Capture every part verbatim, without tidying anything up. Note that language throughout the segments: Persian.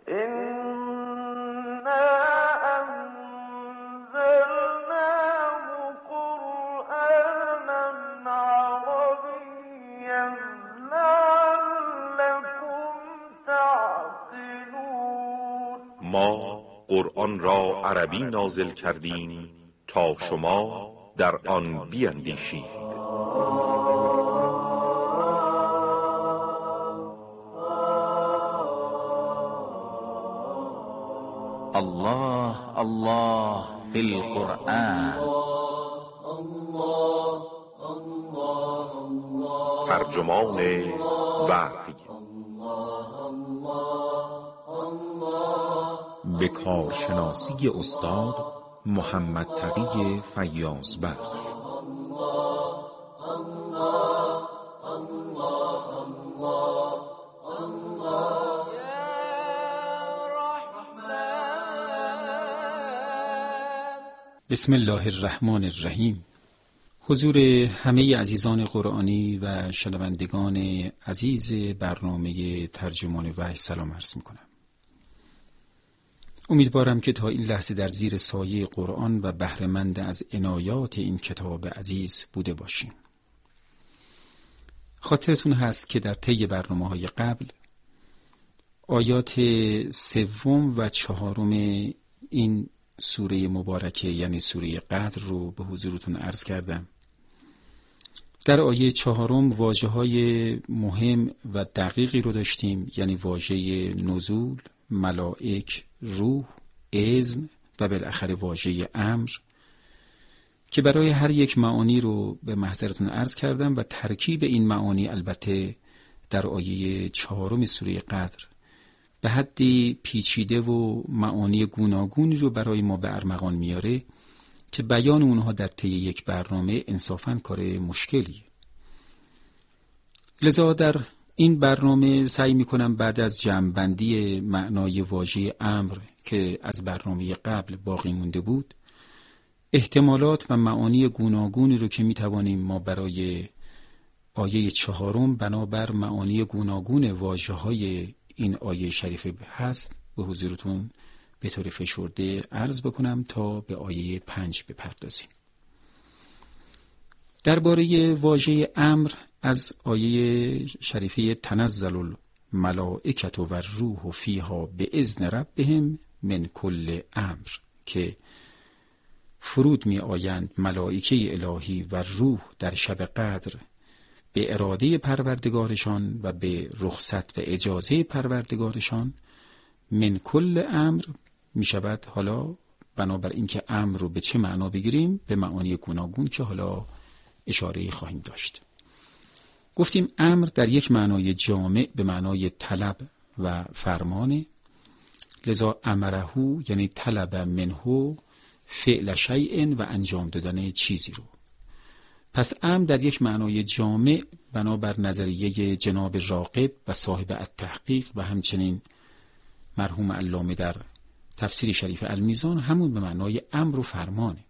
ما قرآن را عربی نازل کردیم تا شما در آن بیندیشید. الله الله فی القرآن. ترجمان وحی به کارشناسی استاد محمد تقی فیاض بخش. بسم الله الرحمن الرحیم. حضور همه عزیزان قرآنی و شنوندگان عزیز برنامه ترجمان وحی سلام عرض می‌کنم. امیدوارم که تا این لحظه در زیر سایه قرآن و بهره‌مند از عنایات این کتاب عزیز بوده باشیم. خاطرتون هست که در طی برنامه‌های قبل آیات سوم و چهارم این سوره مبارکه یعنی سوره قدر رو به حضورتون عرض کردم. در آیه چهارم واژه‌های مهم و دقیقی رو داشتیم، یعنی واژه نزول، ملائک، روح، اذن و بالاخره واژه امر که برای هر یک معانی رو به محضرتون عرض کردم و ترکیب این معانی البته در آیه چهارم سوره قدر به حدی پیچیده و معانی گوناگونی رو برای ما به ارمغان میاره که بیان اونها در طی یک برنامه انصافاً کار مشکلیه. لذا در این برنامه سعی میکنم بعد از جمع‌بندی معنای واژه امر که از برنامه قبل باقی مونده بود، احتمالات و معانی گوناگونی رو که میتوانیم ما برای آیه چهارم بنابر معانی گوناگون واژه‌های این آیه شریفه هست به حضورتون به طور فشرده عرض بکنم تا به آیه پنج بپردازیم. درباره واژه امر از آیه شریفه تنزل الملائکة و الروح فیها باذن ربهم من کل امر که فرود می آیند ملائکه الهی و روح در شب قدر به اراده پروردگارشان و به رخصت و اجازه پروردگارشان. من کل امر می شود حالا بنابر اینکه امر رو به چه معنا بگیریم به معانی گوناگون که حالا اشاره خواهیم داشت. گفتیم امر در یک معنای جامع به معنای طلب و فرمانه، لذا امرهو یعنی طلب منهو فعل شیء و انجام دادن چیزی رو. پس امر در یک معنای جامع بنابر نظریه جناب راغب و صاحب التحقیق و همچنین مرحوم علامه در تفسیر شریف المیزان همون به معنای امر و فرمانه.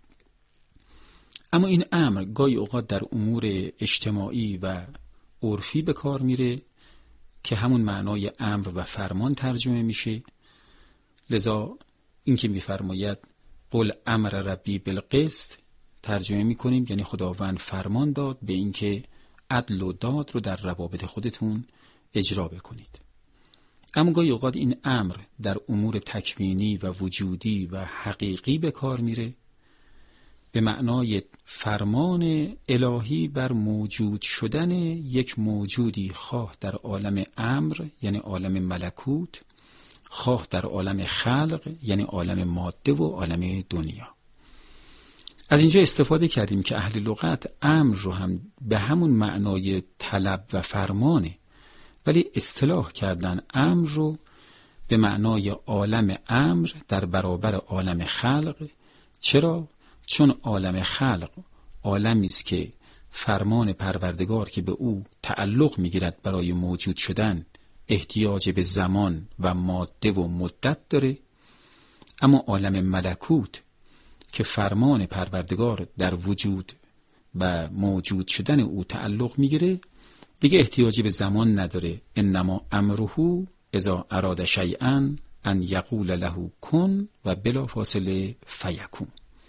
اما این امر گاهی اوقات در امور اجتماعی و عرفی به کار میره که همون معنای امر و فرمان ترجمه میشه. لذا این که میفرماید قل امر ربی بالقسط ترجمه میکنیم یعنی خداوند فرمان داد به اینکه عدل و داد رو در روابط خودتون اجرا بکنید. اما گاهی اوقات این امر در امور تکوینی و وجودی و حقیقی به کار میره به معنای فرمان الهی بر موجود شدن یک موجودی، خواه در عالم امر یعنی عالم ملکوت، خواه در عالم خلق یعنی عالم ماده و عالم دنیا. از اینجا استفاده کردیم که اهل لغت امر رو هم به همون معنای طلب و فرمانه، ولی اصطلاح کردن امر رو به معنای عالم امر در برابر عالم خلق. چرا؟ چون عالم خلق عالمی است که فرمان پروردگار که به او تعلق میگیرد برای موجود شدن احتیاج به زمان و ماده و مدت داره، اما عالم ملکوت که فرمان پروردگار در وجود و موجود شدن او تعلق میگیره دیگه احتیاجی به زمان نداره. انما امره اذا اراد شیئا ان یقول له کن و بلا فاصله فیکون.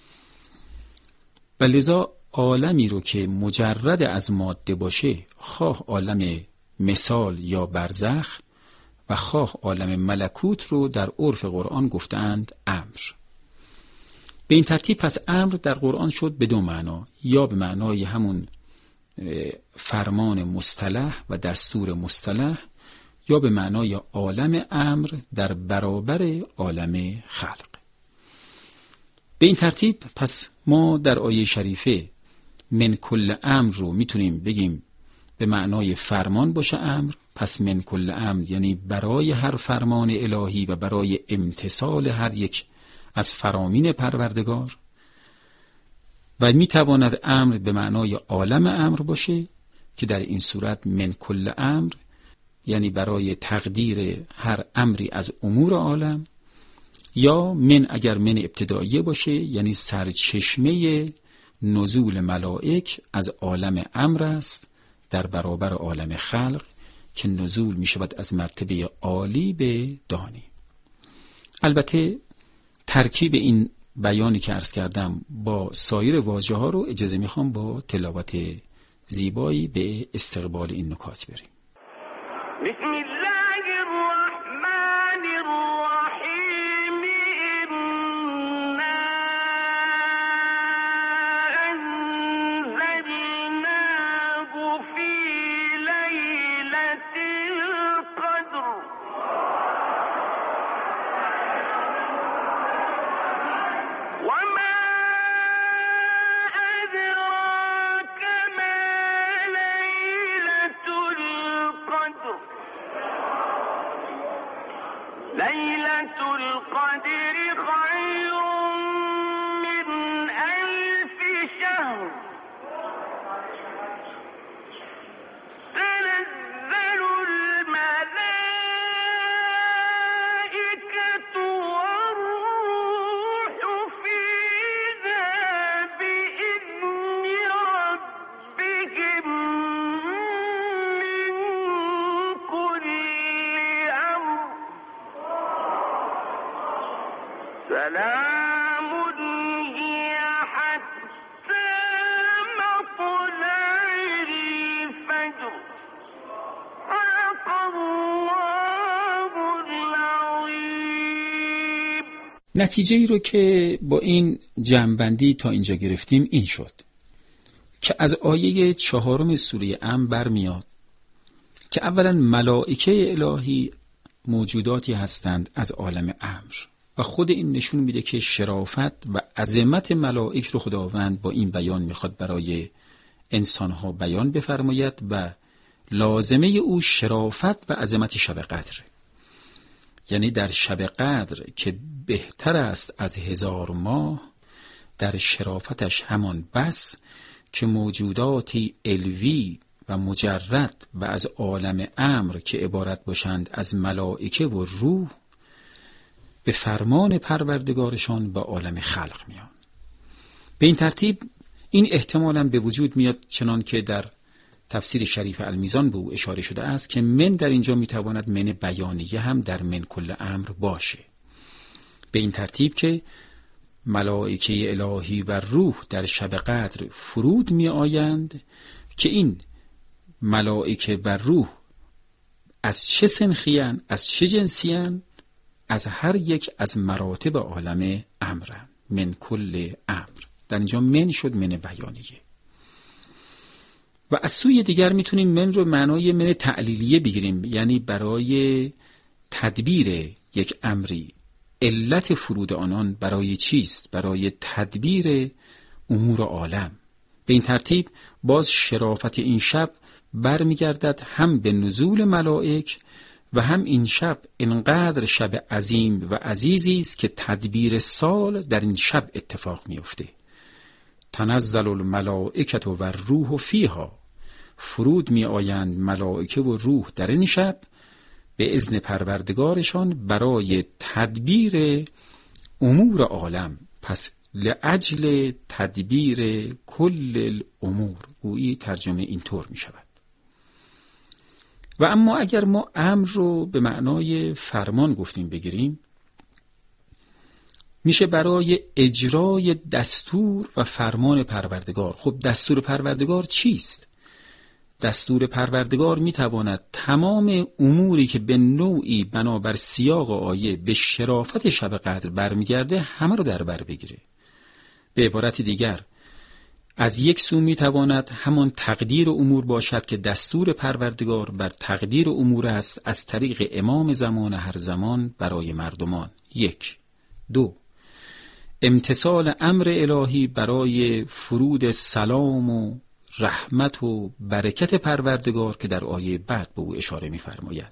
و لذا عالمی رو که مجرد از ماده باشه، خواه عالم مثال یا برزخ و خواه عالم ملکوت، رو در عرف قرآن گفتند امر. به این ترتیب پس امر در قرآن شد به دو معنا، یا به معنای همون فرمان مصطلح و دستور مصطلح، یا به معنای عالم امر در برابر عالم خلق. به این ترتیب پس ما در آیه شریفه من کل امر رو میتونیم بگیم به معنای فرمان باشه امر. پس من کل امر یعنی برای هر فرمان الهی و برای امتثال هر یک از فرامین پروردگار. و میتواند امر به معنای عالم امر باشه که در این صورت من کل امر یعنی برای تقدیر هر امری از امور عالم، یا من اگر من ابتداییه باشه یعنی سرچشمه نزول ملائک از عالم امر است در برابر عالم خلق که نزول می شود از مرتبه عالی به دانی. البته ترکیب این بیانی که عرض کردم با سایر واژه ها رو اجازه می خوام با تلاوت زیبایی به استقبال این نکات بریم. بسم الله الرحمن الرحیم انا انزلناه فی لیلة القدر وما ادراک ما لیلة القدر لیلة القدر خیر من الف شهر تنزل الملائكة والروح فيها بإذن ربهم من كل أمر سلام هي حتى مطلع الفجر صدق الله العظيم. نتیجه ای رو که با این جمع‌بندی تا اینجا گرفتیم این شد که از آیه چهارم سوره انعام برمیاد که اولا ملائکه الهی موجوداتی هستند از عالم امر و خود این نشون میده که شرافت و عظمت ملائک رو خداوند با این بیان میخواد برای انسانها بیان بفرماید و لازمه او شرافت و عظمت شب قدر. یعنی در شب قدر که بهتر است از هزار ماه، در شرافتش همان بس که موجوداتی علوی و مجرد و از عالم امر که عبارت باشند از ملائکه و روح به فرمان پروردگارشان به عالم خلق میان. به این ترتیب این احتمالاً به وجود میاد چنان که در تفسیر شریف المیزان به او اشاره شده است که من در اینجا میتواند من بیانیه هم در من کل امر باشه. به این ترتیب که ملائکه الهی و روح در شب قدر فرود می آیند که این ملائکه و روح از چه سنخیان، از چه جنسیان؟ از هر یک از مراتب عالم امرن. من کل امر در اینجا من شد من بیانیه. و از سوی دیگر میتونیم من رو معنای من تعلیلیه بگیریم، یعنی برای تدبیر یک امری. علت فرود آنان برای چیست؟ برای تدبیر امور عالم. به این ترتیب باز شرافت این شب برمیگردد هم به نزول ملائک و هم این شب اینقدر شب عظیم و عزیزی است که تدبیر سال در این شب اتفاق میفته. تنزل الملائکة و الروح فیها، فرود می آیند ملائکه و روح در این شب به اذن پروردگارشان برای تدبیر امور عالم. پس لأجل تدبیر کل الامور، گویی ترجمه اینطور می شود. و اما اگر ما امر رو به معنای فرمان گفتیم بگیریم، میشه برای اجرای دستور و فرمان پروردگار. خب دستور پروردگار چیست؟ دستور پروردگار میتواند تمام اموری که به نوعی بنابر سیاق آیه به شرافت شب قدر برمیگرده همه رو در بر بگیره. به عبارت دیگر، از یک سو میتواند همان تقدیر امور باشد که دستور پروردگار بر تقدیر امور است از طریق امام زمان هر زمان برای مردمان. یک. دو، امتثال امر الهی برای فرود سلام و رحمت و برکت پروردگار که در آیه بعد به او اشاره می‌فرماید.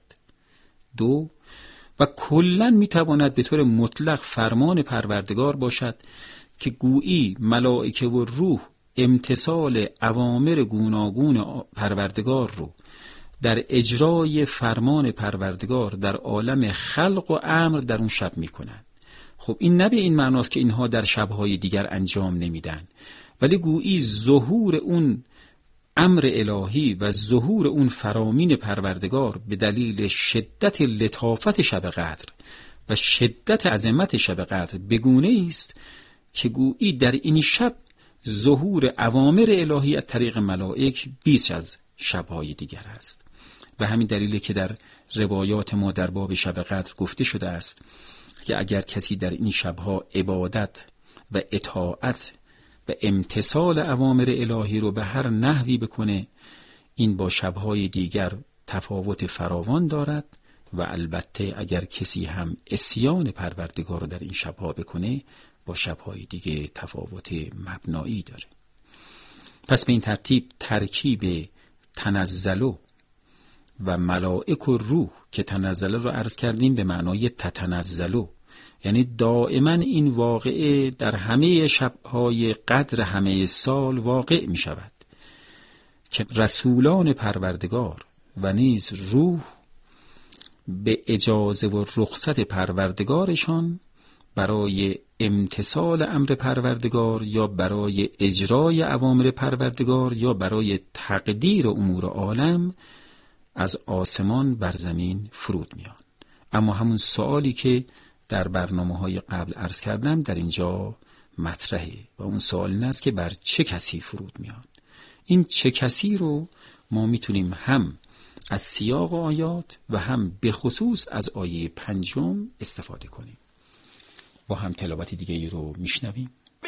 دو، و کلاً می‌تواند به طور مطلق فرمان پروردگار باشد که گویی ملائکه و روح امتثال اوامر گوناگون پروردگار رو در اجرای فرمان پروردگار در عالم خلق و امر در اون شب می‌کنند. خب این نه به این معناست که اینها در شب‌های دیگر انجام نمیدن، ولی گویی ظهور اون امر الهی و ظهور اون فرامین پروردگار به دلیل شدت لطافت شب قدر و شدت عظمت شب قدر بگونه است که گویی در این شب ظهور اوامر الهی از طریق ملائک بیش از شب‌های دیگر است. و همین دلیلی که در روایات ما در باب شب قدر گفته شده است که اگر کسی در این شب‌ها عبادت و اطاعت و امتثال اوامر الهی رو به هر نحوی بکنه، این با شب‌های دیگر تفاوت فراوان دارد و البته اگر کسی هم عصیان پروردگار رو در این شب‌ها بکنه با شب‌های دیگه تفاوت مبنایی داره. پس به این ترتیب ترکیب تنزلو و ملائک و روح که تنزل رو عرض کردیم به معنای تتنزلو، یعنی دائما این واقعه در همه شب‌های قدر همه سال واقع می شود که رسولان پروردگار و نیز روح به اجازه و رخصت پروردگارشان برای امتثال امر پروردگار یا برای اجرای اوامر پروردگار یا برای تقدیر امور عالم از آسمان بر زمین فرود میان. اما همون سوالی که در برنامه‌های قبل عرض کردم در اینجا مطرحه و اون سوال این است که بر چه کسی فرود میان. این چه کسی رو ما میتونیم هم از سیاق آیات و هم به خصوص از آیه پنجم استفاده کنیم. با هم تلاوت دیگه ای رو میشنویم.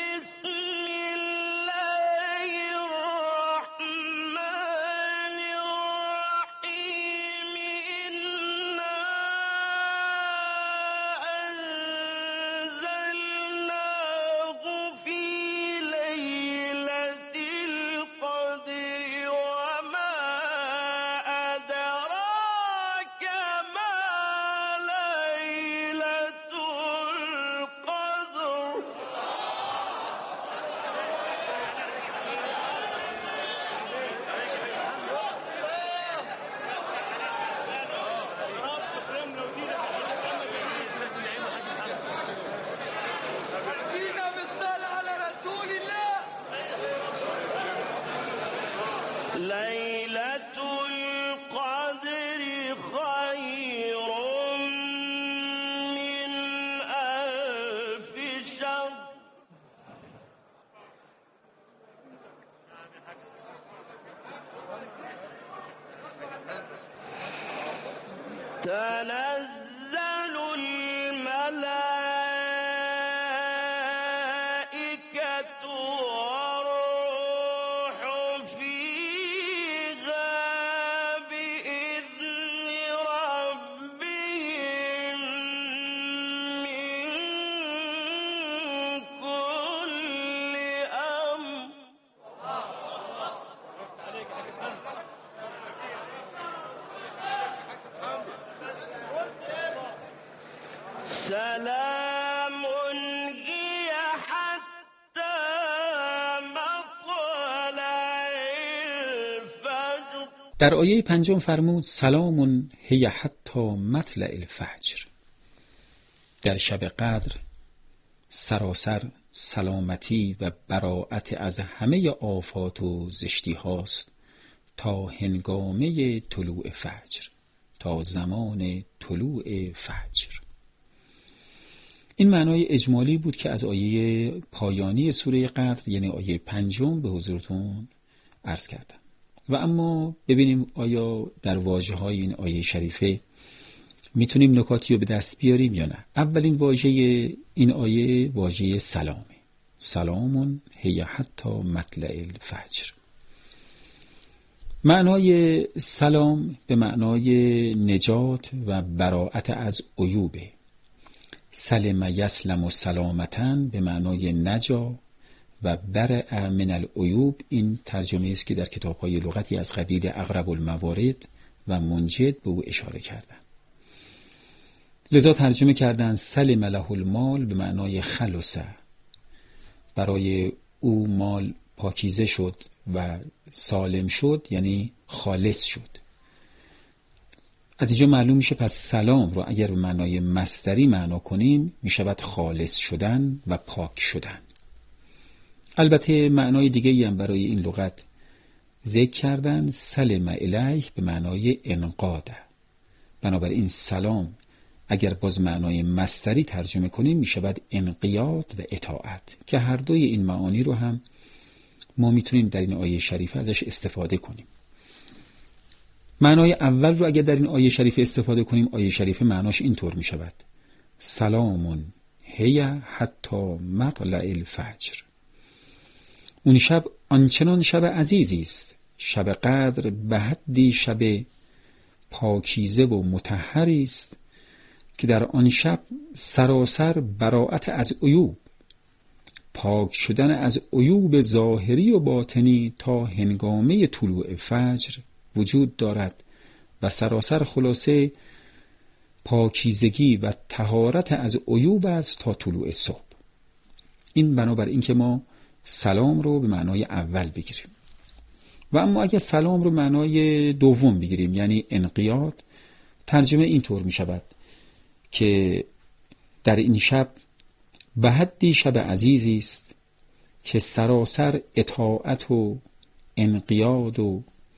تنزل الملائكة والروح فيها بإذن ربهم من كل أمر سلام هي حتى مطلع الفجر. در آیه پنجم فرمود سلام هی حتی مطلع الفجر. در شب قدر سراسر سلامتی و براءت از همه آفات و زشتی هاست تا هنگامه طلوع فجر، تا زمان طلوع فجر. این معنای اجمالی بود که از آیه پایانی سوره قدر یعنی آیه پنجم به حضورتون عرض کردم. و اما ببینیم آیا در واژه‌های این آیه شریفه میتونیم نکاتی رو به دست بیاریم یا نه. اولین واژه این آیه واژه سلامه. سلامون هی حتی مطلع الفجر. معنای سلام به معنای نجات و براءت از عیوبه. سلم یسلم و سلامتن به معنای نجا و برع من العیوب. این ترجمه است که در کتاب‌های لغتی از قبیل اقرب الموارد و منجد به او اشاره کردند. لذا ترجمه کردن سلم له المال به معنای خلصه، برای او مال پاکیزه شد و سالم شد یعنی خالص شد. از اینجا معلوم میشه پس سلام رو اگر به معنای مصدری معنا کنیم میشود خالص شدن و پاک شدن. البته معنای دیگه‌ای هم برای این لغت ذکر کردن. سلم الیه به معنای انقاده. بنابراین سلام اگر باز معنای مصدری ترجمه کنیم میشود انقیاد و اطاعت، که هر دوی این معانی رو هم ما میتونیم در این آیه شریفه ازش استفاده کنیم. معنای اول رو اگر در این آیه شریفه استفاده کنیم، آیه شریفه معناش اینطور میشود: سلامون هی حتی مطلع الفجر. اون شب آنچنان شب عزیزی است، شب قدر به حدی شب پاکیزه و مطهری است که در آن شب سراسر براءت از عیوب، پاک شدن از عیوب ظاهری و باطنی تا هنگامه طلوع فجر وجود دارد و سراسر خلاصه پاکیزگی و طهارت از عیوب است تا طلوع صبح. این بنابر این که ما سلام رو به معنای اول بگیریم. و اما اگر سلام رو معنای دوم بگیریم یعنی انقیاد، ترجمه اینطور می شود که در این شب به حدی شب عزیزی است که سراسر اطاعت و انقیاد و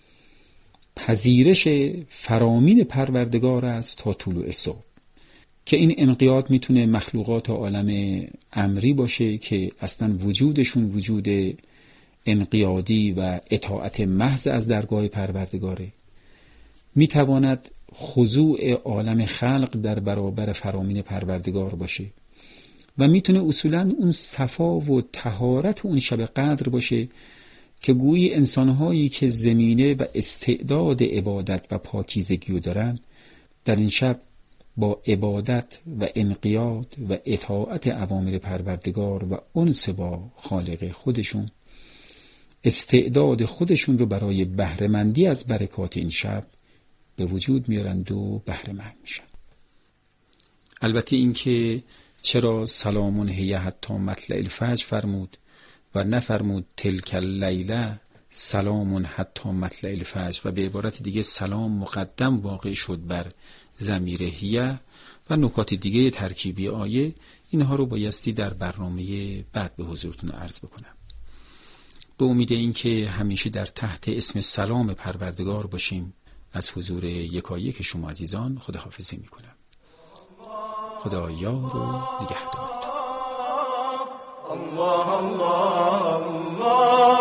پذیرش فرامین پروردگار است تا طلوع صبح. که این انقیاد میتونه مخلوقات عالم امری باشه که اصلا وجودشون وجود انقیادی و اطاعت محض از درگاه پروردگاره. میتواند خضوع عالم خلق در برابر فرامین پروردگار باشه و میتونه اصولاً اون صفا و طهارت اون شب قدر باشه که گویی انسانهایی که زمینه و استعداد عبادت و پاکیزگی دارن در این شب با عبادت و انقیاد و اطاعت اوامر پروردگار و انس با خالق خودشون استعداد خودشون رو برای بهره‌مندی از برکات این شب به وجود میارند و بهره‌مند میشن. البته این که چرا سلامون هی حتی مطلع الفجر فرمود و نفرمود تلک اللیله سلامون حتی مطلع الفجر و به عبارت دیگه سلام مقدم واقع شد بر ضمیر هیه و نکات دیگه ترکیبی آیه، اینها رو بایستی در برنامه بعد به حضورتون عرض بکنم. به امید این که همیشه در تحت اسم سلام پروردگار باشیم، از حضور یکایک شما عزیزان خداحافظی میکنم. خدا یار و نگهدارتون. الله الله الله